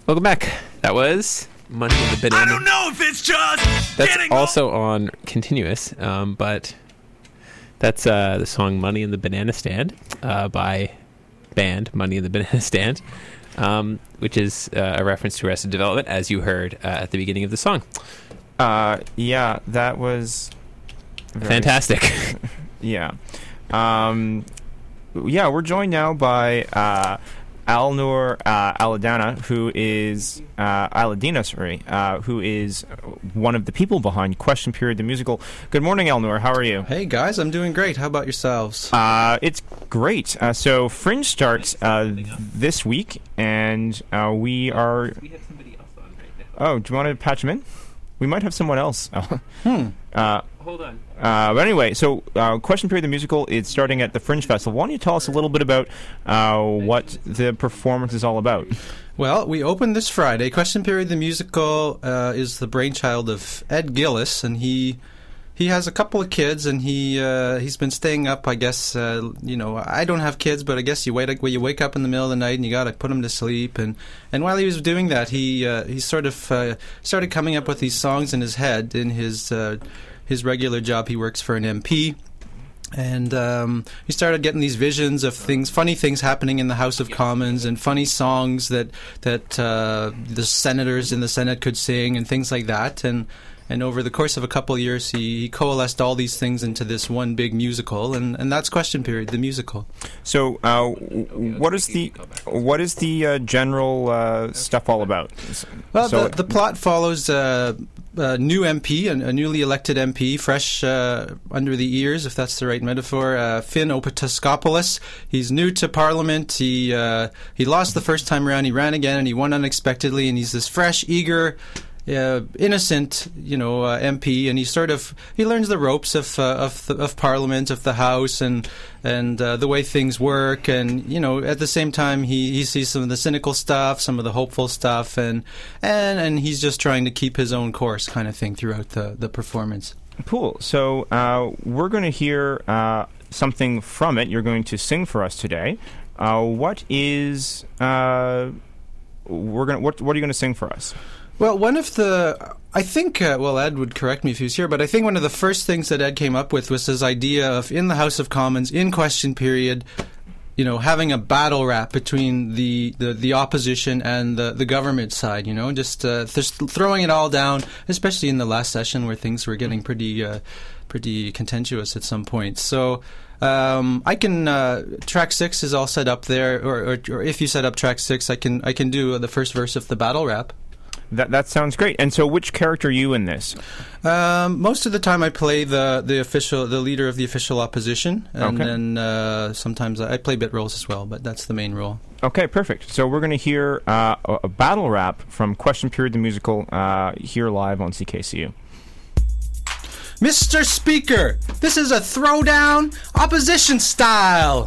Welcome back. That was Money in the Banana. I don't know if it's just That's getting also on Continuous, but that's the song Money in the Banana Stand by band Money in the Banana Stand, which is a reference to Arrested Development, as you heard at the beginning of the song. Yeah, that was fantastic. Yeah. We're joined now by Alnur Aladina, who is who is one of the people behind Question Period, the musical. Good morning, Alnur. How are you? Hey, guys. I'm doing great. How about yourselves? It's great. So Fringe starts this week, and we are... We have somebody else on right now. Oh, do you want to patch him in? We might have someone else. Hold on. But anyway, so Question Period, the musical, is starting at the Fringe Festival. Why don't you tell us a little bit about what the performance is all about? Well, we opened this Friday. Question Period, the musical, is the brainchild of Ed Gillis, and he has a couple of kids, and he's been staying up, I guess, I don't have kids, but I guess you wake up in the middle of the night and you got to put them to sleep. And while he was doing that, he sort of started coming up with these songs in his head. In his regular job, he works for an MP. And he started getting these visions of funny things happening in the House of Commons, and funny songs that the senators in the Senate could sing, and things like that. And over the course of a couple of years, he coalesced all these things into this one big musical, and that's Question Period, the musical. So, what is the general stuff all about? Well, the plot follows a new MP, a newly elected MP, fresh under the ears, if that's the right metaphor, Finn Opataskopoulos. He's new to Parliament. He lost the first time around. He ran again, and he won unexpectedly. And he's this fresh, eager, innocent, MP, and he learns the ropes of Parliament, of the House, and the way things work, and at the same time he sees some of the cynical stuff, some of the hopeful stuff, and he's just trying to keep his own course, kind of thing, throughout the performance. Cool. So we're going to hear something from it. You're going to sing for us today. What are you going to sing for us? Well, I think, Ed would correct me if he was here, but I think one of the first things that Ed came up with was his idea of, in the House of Commons, in Question Period, having a battle rap between the opposition and the government side, just throwing it all down, especially in the last session where things were getting pretty contentious at some point. So I can track 6 is all set up there, or if you set up track 6, I can do the first verse of the battle rap. That sounds great. And so, which character are you in this? Most of the time, I play the leader of the official opposition, and then sometimes I play bit roles as well. But that's the main role. Okay, perfect. So we're going to hear a battle rap from Question Period, the musical, here live on CKCU. Mr. Speaker, this is a throwdown, opposition style.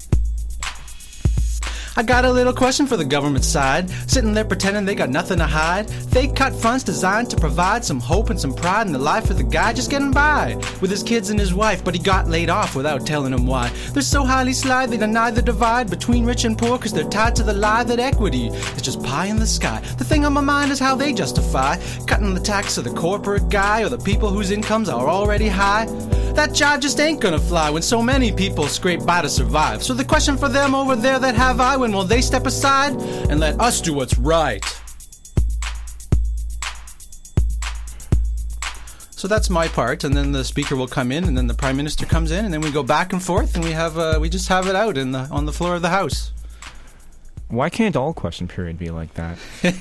I got a little question for the government side, sitting there pretending they got nothing to hide. They cut funds designed to provide some hope and some pride in the life of the guy just getting by with his kids and his wife, but he got laid off without telling them why. They're so highly sly they deny the divide between rich and poor, cause they're tied to the lie that equity is just pie in the sky. The thing on my mind is how they justify cutting the tax of the corporate guy or the people whose incomes are already high. That job just ain't gonna fly when so many people scrape by to survive. So the question for them over there that have I, when will they step aside and let us do what's right? So that's my part, and then the speaker will come in, and then the prime minister comes in, and then we go back and forth, and we just have it out on the floor of the House. Why can't all Question Period be like that?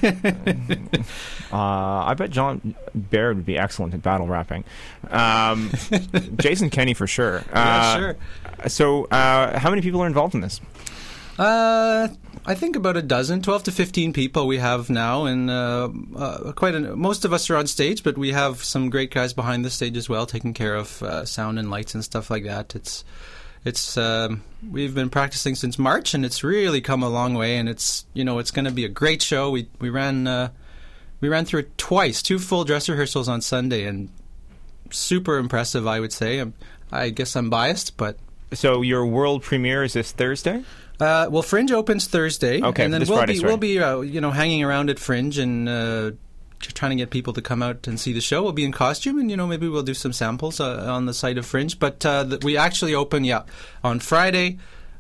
I bet John Baird would be excellent at battle rapping. Jason Kenney for sure. Yeah, sure. So how many people are involved in this? I think about 12 to 15 people we have now, and most of us are on stage, but we have some great guys behind the stage as well, taking care of sound and lights and stuff like that. We've been practicing since March, and it's really come a long way, and it's going to be a great show. We ran through it twice, 2 full dress rehearsals on Sunday, and super impressive, I would say. I guess I'm biased, but so your world premiere is this Thursday? Well, Fringe opens Thursday. Okay, and then this we'll Friday, be sorry. we'll be hanging around at Fringe and trying to get people to come out and see the show. We'll be in costume, and maybe we'll do some samples on the site of Fringe. But we actually open on Friday.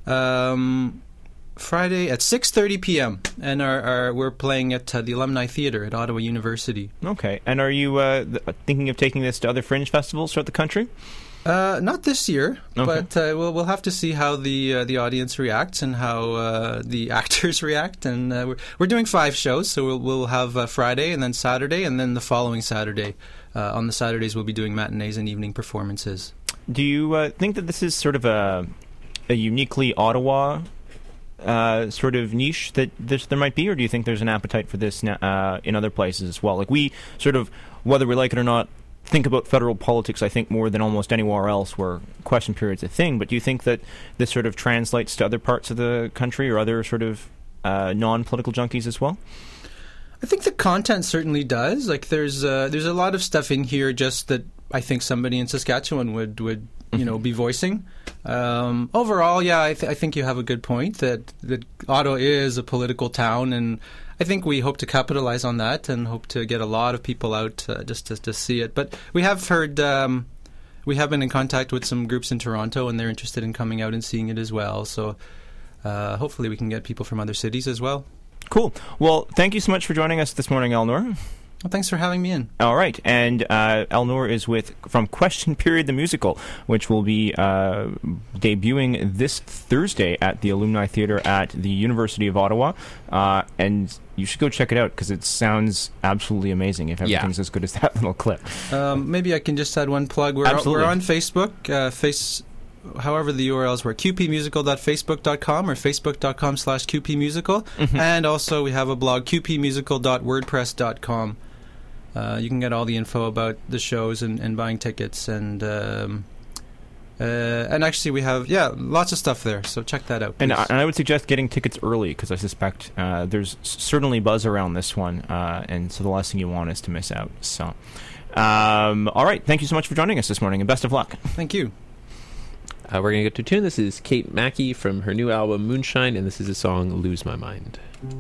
Friday at 6:30 p.m. and we're playing at the Alumni Theatre at Ottawa University. Okay. And are you thinking of taking this to other Fringe festivals throughout the country? Not this year, Okay. but we'll have to see how the audience reacts and how the actors react. And we're doing 5 shows, so we'll have Friday and then Saturday, and then the following Saturday. On the Saturdays, we'll be doing matinees and evening performances. Do you think that this is sort of a uniquely Ottawa sort of niche that there might be, or do you think there's an appetite for this in other places as well? Like, we sort of, whether we like it or not, think about federal politics, I think, more than almost anywhere else where question period's a thing. But do you think that this sort of translates to other parts of the country or other sort of non-political junkies as well? I think the content certainly does. Like, there's a lot of stuff in here just that I think somebody in Saskatchewan would be voicing. Overall, yeah, I think you have a good point that Ottawa is a political town, and I think we hope to capitalize on that and hope to get a lot of people out just to see it. But we have heard, we have been in contact with some groups in Toronto, and they're interested in coming out and seeing it as well. So hopefully we can get people from other cities as well. Cool. Well, thank you so much for joining us this morning, Elnor. Well, thanks for having me in. All right, and Elnor is from Question Period the Musical, which will be debuting this Thursday at the Alumni Theatre at the University of Ottawa, and you should go check it out because it sounds absolutely amazing if everything's as good as that little clip. Maybe I can just add one plug. We're on Facebook. However, the URLs were qpmusical.facebook.com or facebook.com/qpmusical. Mm-hmm. And also we have a blog, qpmusical.wordpress.com. You can get all the info about the shows and buying tickets. And actually we have, lots of stuff there. So check that out, please. And I would suggest getting tickets early because I suspect there's certainly buzz around this one. And so the last thing you want is to miss out. So, all right. Thank you so much for joining us this morning and best of luck. Thank you. We're going to get to a tune. This is Kate Mackey from her new album Moonshine, and this is the song Lose My Mind.